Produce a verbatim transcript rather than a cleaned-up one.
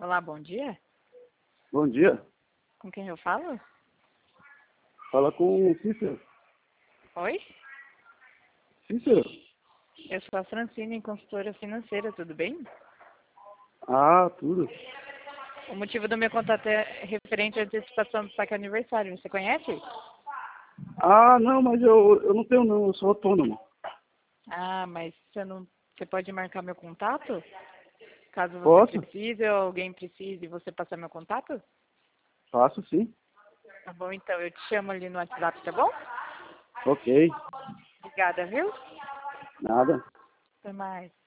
Olá, bom dia. Bom dia. Com quem eu falo? Fala com o Cícero. Oi? Cícero? Eu sou a Francine, consultora financeira, tudo bem? Ah, tudo. O motivo do meu contato é referente à antecipação do saque aniversário. Você conhece? Ah, não, mas eu, eu não tenho não, eu sou autônomo. Ah, mas você não. Você pode marcar meu contato? Caso você Posso? precise ou alguém precise, você passar meu contato? Faço sim. Tá bom, então eu te chamo ali no WhatsApp, tá bom? Ok. Obrigada, viu? Nada. Até mais.